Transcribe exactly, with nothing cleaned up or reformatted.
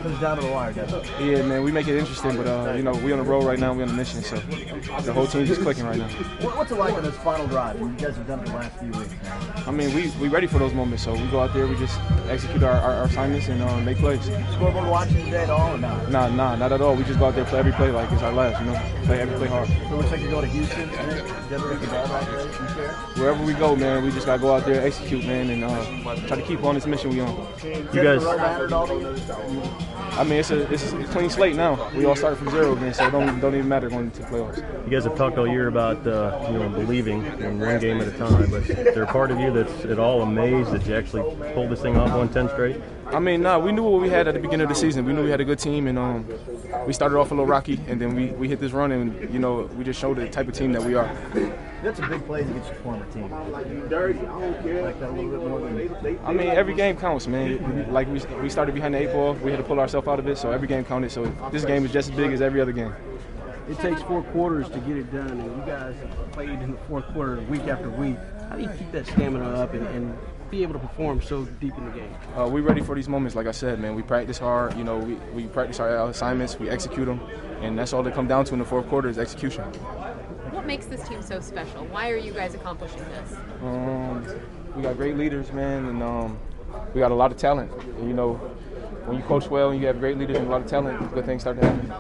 comes down to the wire, doesn't it? Yeah, man, we make it interesting, but uh, you know, we on the road right now, we on a mission, so the whole team's just clicking right now. What's it like on this final drive? You guys have done it the last few weeks, man. I mean, we we ready for those moments, so we go out there, we just execute our, our, our assignments and uh, make plays. Scoreboard watching today at all or not? Nah, nah, not at all. We just go out there, play every play like it's our last, you know, play every play hard. So it looks like you go to Houston, Denver, get the ball back there, you care? Wherever we go, man, we just gotta go out there, execute, man, and uh, try to keep on this mission we on. You guys mattered all these? I mean, it's a it's a clean slate now. We all started from zero again, so it don't don't even matter going into playoffs. You guys have talked all year about uh, you know believing in one game at a time, but is there a part of you that's at all amazed that you actually pulled this thing off, won ten straight? I mean, nah, we knew what we had at the beginning of the season. We knew we had a good team, and um, we started off a little rocky, and then we, we hit this run, and you know, we just showed the type of team that we are. That's a big play against your former team. Like that a little bit more than. I mean, every game counts, man. Like we we started behind the eight ball, we had to pull ourselves out of it, so every game counted. So this game is just as big as every other game. It takes four quarters to get it done, and you guys have played in the fourth quarter week after week. How do you keep that stamina up and, and be able to perform so deep in the game? Uh, we're ready for these moments, like I said, man. We practice hard, you know, we, we practice our assignments, we execute them, and that's all they come down to in the fourth quarter is execution. What makes this team so special? Why are you guys accomplishing this? Um, we got great leaders, man, and um, we got a lot of talent. And, you know, when you coach well and you have great leaders and a lot of talent, good things start to happen.